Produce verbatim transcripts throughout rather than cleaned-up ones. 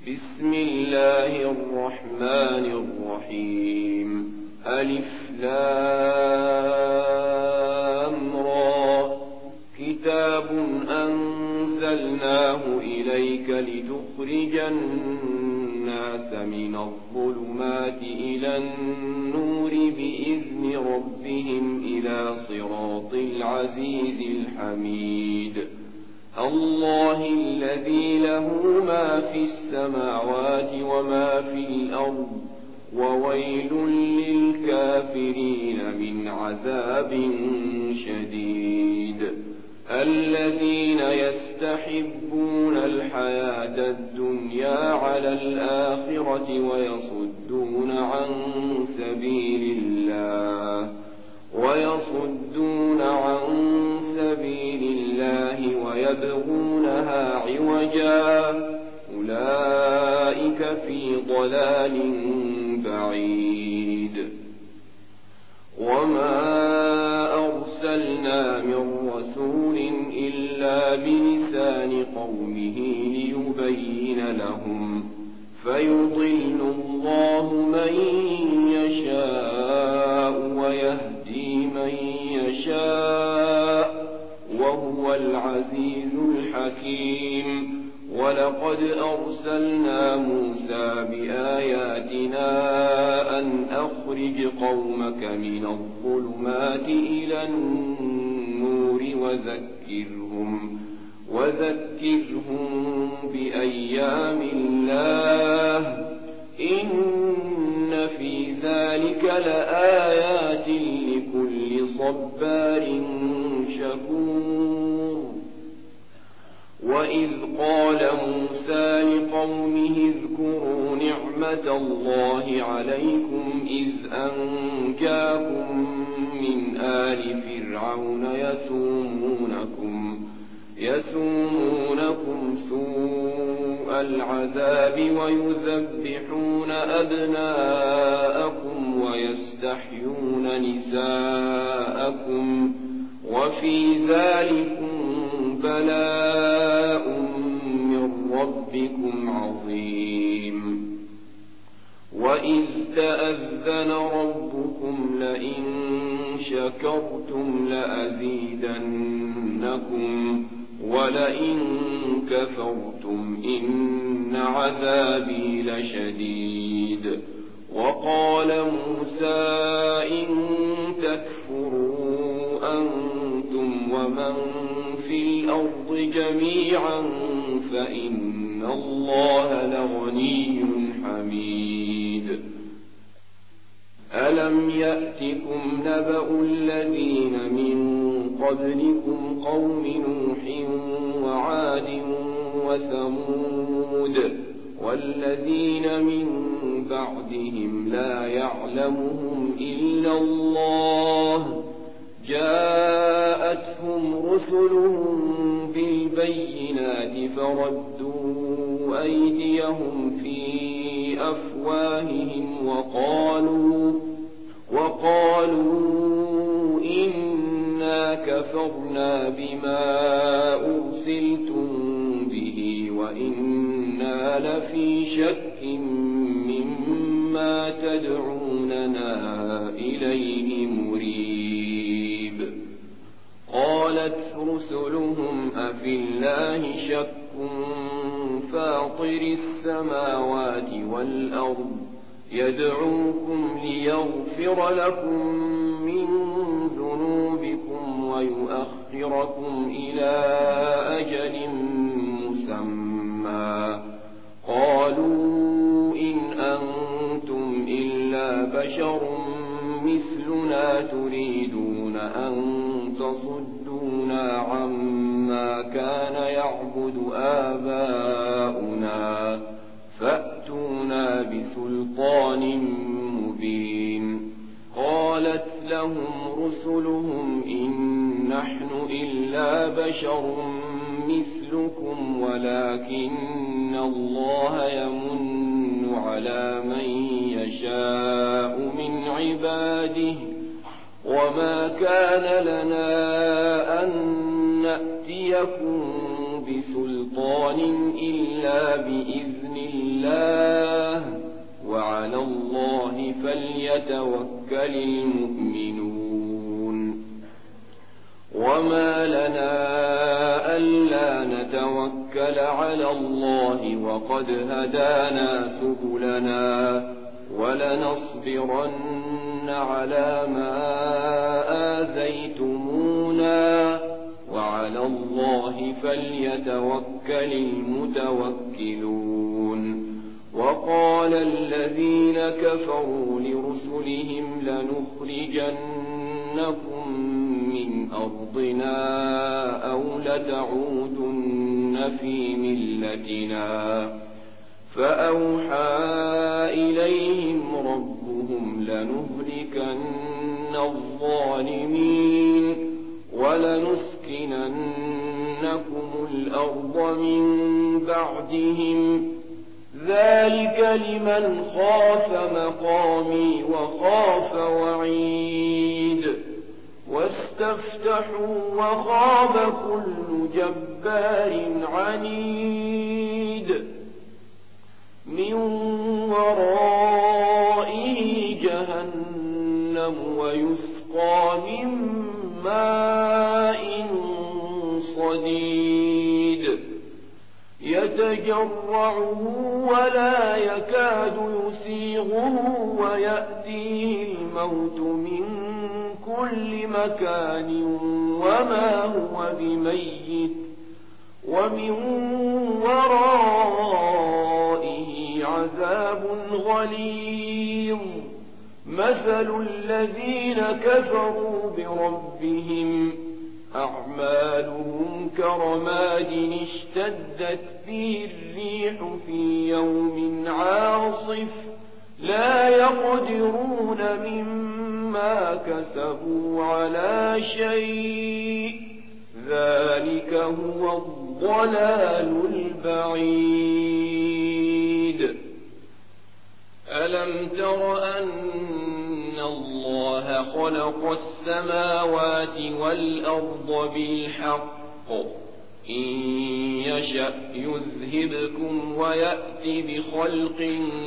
بسم الله الرحمن الرحيم. ألف لام را. كتاب أنزلناه إليك لتخرج الناس من الظلمات إلى النور بإذن ربهم إلى صراط العزيز الحميد. الله الذي له ما في السماوات وما في الأرض وويل للكافرين من عذاب شديد. الذين يستحبون الحياة الدنيا على الآخرة ويصدون عن سبيل الله ويصدون عن سبيل الله ويبغونها عوجا أولئك في ضلال بعيد. وما أرسلنا من رسول إلا بلسان قومه ليبين لهم فيضل الله من يشاء ويهدي من يشاء وهو العزيز الحكيم. ولقد أرسلنا موسى بآياتنا أن أخرج قومك من الظلمات إلى النور وذكرهم وذكرهم بأيام الله إن في ذلك لآيات لكل صبار شكور. وإذ قال موسى لقومه اذكروا نعمة الله عليكم إذ أنجاكم من آل فرعون يسومونكم يسومونكم سوء العذاب ويذبحون أبناءكم ويستحيون نساءكم وفي ذلكم بلاء من ربكم عظيم. وإذ تأذن ربكم لئن شكرتم لأزيدنكم ولئن كفرتم إن عذابي لشديد. وقال موسى إن تكفروا أنتم ومن في الأرض جميعا فإن الله لغني حميد. ألم يأتكم نبأ الذين من قبلكم قوم نوح وعاد وثمود والذين من بعدهم لا يعلمهم إلا الله جاءتهم رسلهم بالبينات فردوا أيديهم في أفواههم وقالوا وقالوا إنا كفرنا بما أرسلتم به وإنا لفي شك مما تدعوننا إليه مريب. قالت رسلهم أفي الله شك فاطر السماوات والأرض يدعوكم ليغفر لكم من ذنوبكم ويؤخركم إلى أجل مسمى قالوا إن أنتم إلا بشر مثلنا تريدون أن تصدونا عما كان يعبد آباؤنا فأتونا بسلطان مبين. قالت لهم رسلهم إن نحن إلا بشر مثلكم ولكن الله يمن على من يشاء من عباده وما كان لنا أن نأتيكم بسلطان إلا بإذن الله فليتوكل المؤمنون وما لنا ألا نتوكل على الله وقد هدانا سبلنا ولنصبرن على ما آذيتمونا وعلى الله فليتوكل المتوكلون وقال الذين كفروا لرسلهم لنخرجنكم من أرضنا أو لتعودن في ملتنا فأوحى إليهم ربهم لنهلكن الظالمين ولنسكننكم الأرض من بعدهم ذلك لمن خاف مقامي وخاف وعيد واستفتحوا وخاب كل جبار عنيد من ورائه جهنم ويسقى من ماء صديد يتجرعه ولا يكاد يسيغه ويأتيه الموت من كل مكان وما هو بميت ومن ورائه عذاب غليظ مثل الذين كفروا بربهم أعمالهم كرماد اشتدت به الريح في يوم عاصف لا يقدرون مما كسبوا على شيء ذلك هو الضلال البعيد ألم تر أن الله خلق السماوات والأرض بالحق إن يشأ يذهبكم ويأتي بخلق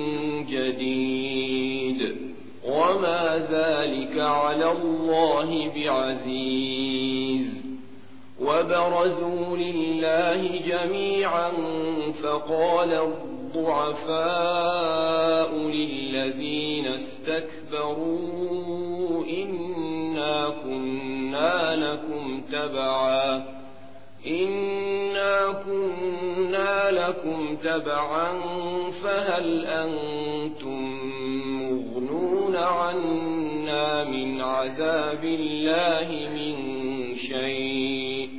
جديد وما ذلك على الله بعزيز وبرزوا لله جميعا فقال الضعفاء للذين استكبروا إنا كنا لكم تبعا إنا كنا لكم تبعا فهل أنتم مغنون عنا من عذاب الله من شيء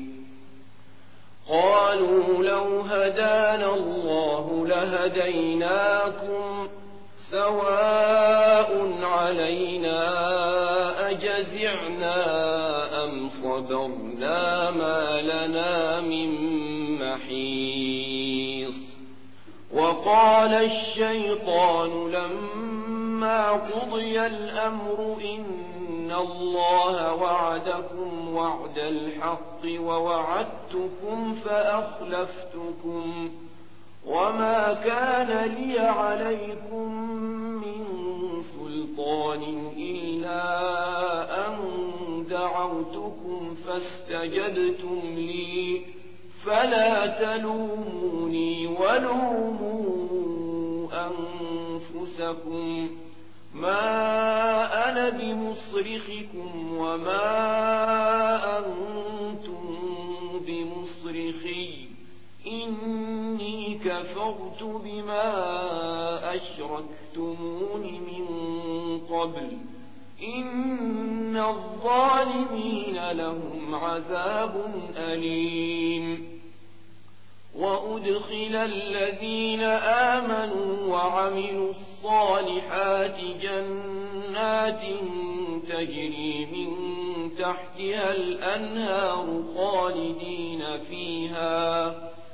قالوا لو هدانا الله لهديناكم سواء علينا أجزعنا أم صبرنا ما لنا من محيص وقال الشيطان لما قضي الأمر إن الله وعدكم وعد الحق ووعدتكم فأخلفتكم وما كان لي عليكم من سلطان إلا أن دعوتكم فاستجبتم لي فلا تلوموني ولوموا أنفسكم ما أنا بمصرخكم وما أنتم بمصرخي إني كفرت بما أشركتمون من قبل إن الظالمين لهم عذاب أليم وأدخل الذين آمنوا وعملوا الصالحات جنات تجري من تحتها الأنهار خالدين فيها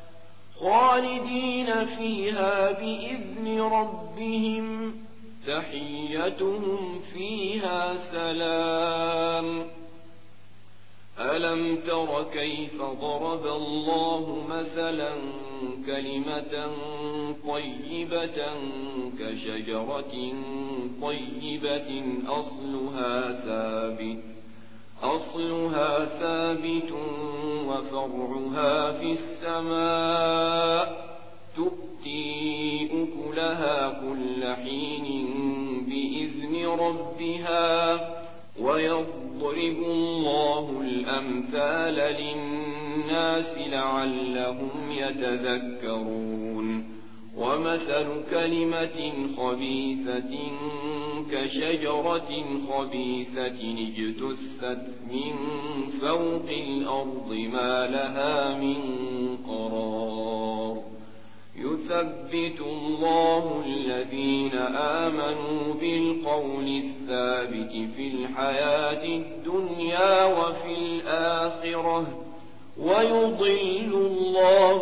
خالدين فيها بإذن ربهم تحيتهم فيها سلام ألم تر كيف ضرب الله مثلا كلمة طيبة كشجرة طيبة أصلها ثابت أصلها ثابت وفرعها في السماء تؤتي أكلها كل حين بإذن ربها ويضرب الله الأمثال للناس لعلهم يتذكرون ومثل كلمة خبيثة كشجرة خبيثة اجتثت من فوق الأرض ما لها من قرار يثبت الله الذين آمنوا بالقول الثابت في الحياة الدنيا وفي الآخرة ويضل الله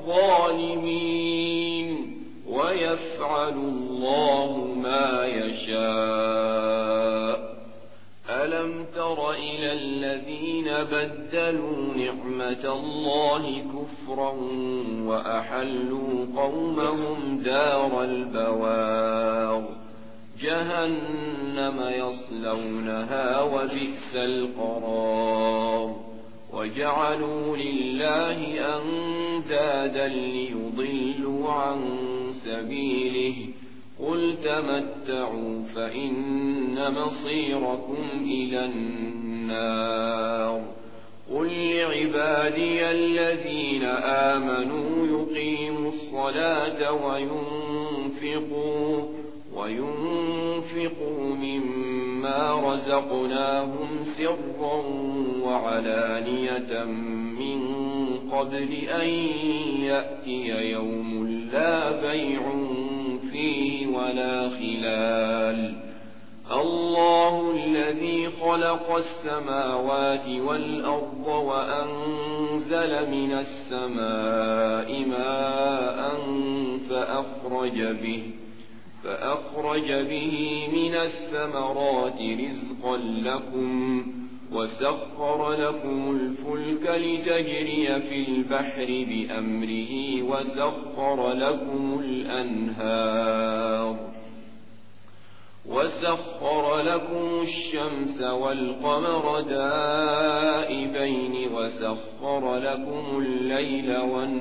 الظالمين ويفعل الله ما يشاء ألم تر إلى الذين بدلوا نعمة الله كفرا وأحلوا قومهم دار البوار جهنم يصلونها وبئس القرار وجعلوا لله أندادا ليضلوا عن سبيله قل تمتعوا فإن مصيركم إلى النار قل لعبادي الذين آمنوا يقيموا الصلاة وينفقوا وينفقوا مما رزقناهم سرا وعلانية من قبل أن يأتي يوم لا بيع فيه ولا خلال الله الذي خلق السماوات والأرض وأنزل من السماء ماء فأخرج به فأخرج به من الثمرات رزقا لكم وسخر لكم الفلك لتجري في البحر بأمره وسخر لكم الأنهار وسخر لكم الشمس والقمر دائبين وسخر لكم الليل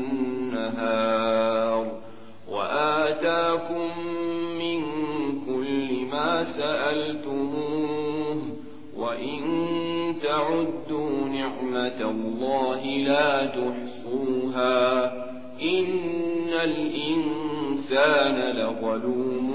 والنهار وآتاكم من كل ما سألتموه وإن تعدوا نعمة الله لا تحصوها إن الإنسان لظلوم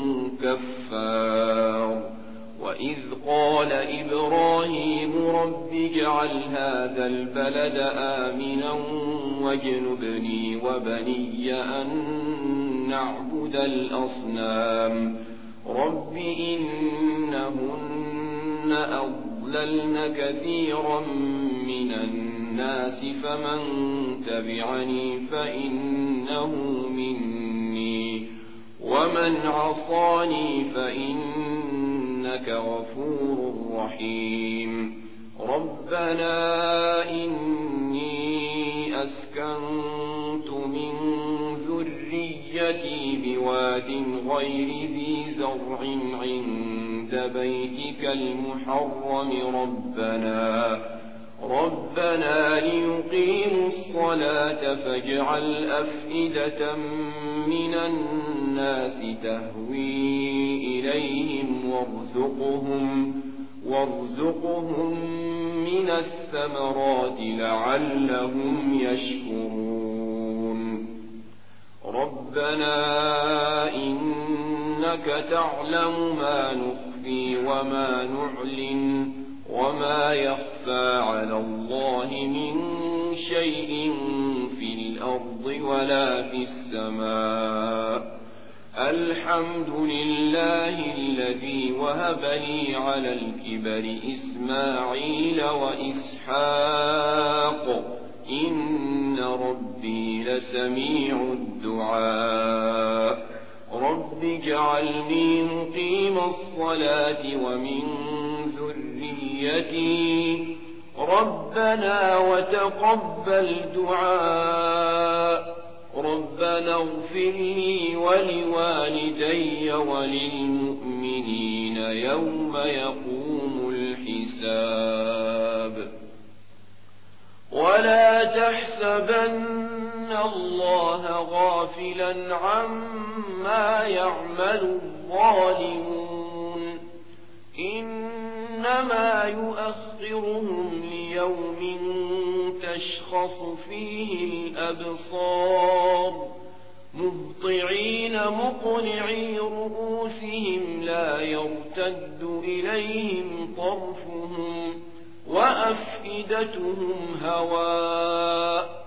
كفار وإذ قال إبراهيم رب اجعل هذا البلد آمنا واجنبني وبني أن نعبد الأصنام رب إنهن أضللن كثيرا من الناس فمن تبعني فإنه مني ومن عصاني فإنك غفور رحيم ربنا إني أسكنت من ذريتي بواد غير ذي زرع عند بيتك المحرم ربنا ربنا ليقيموا الصلاة فاجعل أفئدة من الناس تهوي إليهم وارزقهم وارزقهم من الثمرات لعلهم يشكرون ربنا إنك تعلم ما نخفي وما نعلن وما يخفى على الله من شيء في الأرض ولا في السماء الحمد لله الذي وهب لي على الكبر إسماعيل وإسحاق إن ربي لسميع الدعاء رب اجعلني مقيم الصلاة ومن ذريتي ربنا وتقبل دعاء ربنا اغفر لي ولوالدي وللمؤمنين يوم يقوم الحساب ولا تحسبن الله غافلا عما يعمل الظالمون إنما يؤخرهم ليوم تشخص فيه الأبصار مهطعين مقنعي رؤوسهم لا يرتد إليهم طرفهم وأفئدتهم هواء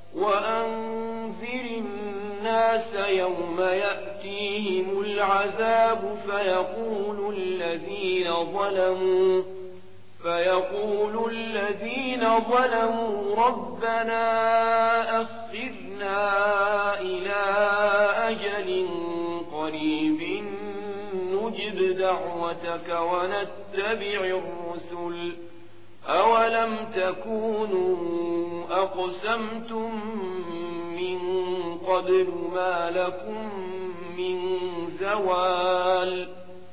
وأنذر الناس يوم يأتيهم العذاب فيقول الذين ظلموا فيقول الذين ظلموا ربنا أخرنا إلى أجل قريب نجب دعوتك ونتبع الرسل أولم تكونوا أقسمتم من قبل ما لكم من زوال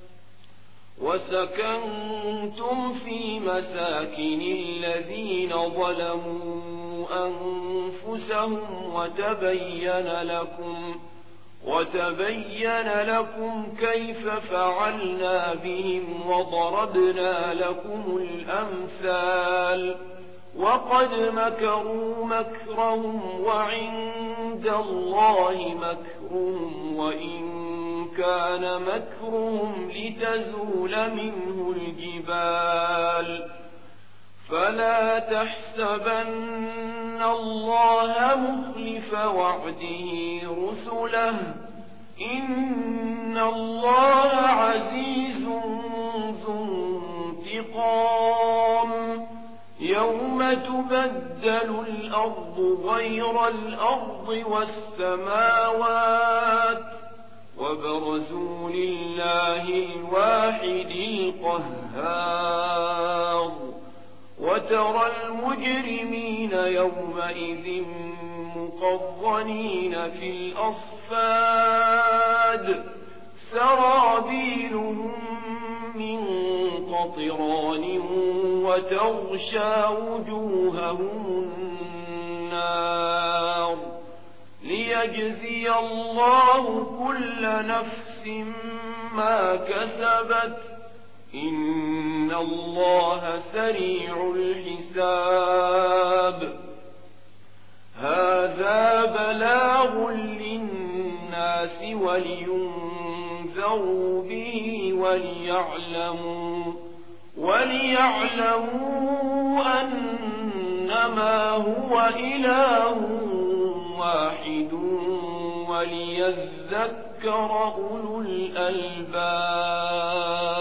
وسكنتم في مساكن الذين ظلموا أنفسهم وتبين لكم وتبين لكم كيف فعلنا بهم وضربنا لكم الأمثال وقد مكروا مكرهم وعند الله مكرهم وإن كان مكرهم لتزول منه الجبال فلا تحسبن الله مخلف وعده رسله إن الله عزيز ذو انتقام يوم تبدل الأرض غير الأرض والسماوات وبرزوا لله الواحد القهار وترى المجرمين يومئذ مقرنين في الأصفاد سرابيلهم من قطران وتغشى وجوههم النار ليجزي الله كل نفس ما كسبت إن الله سريع الحساب هذا بلاغ للناس ولينذروا به وليعلموا وليعلموا أنما هو إله واحد وليذكر أولو الألباب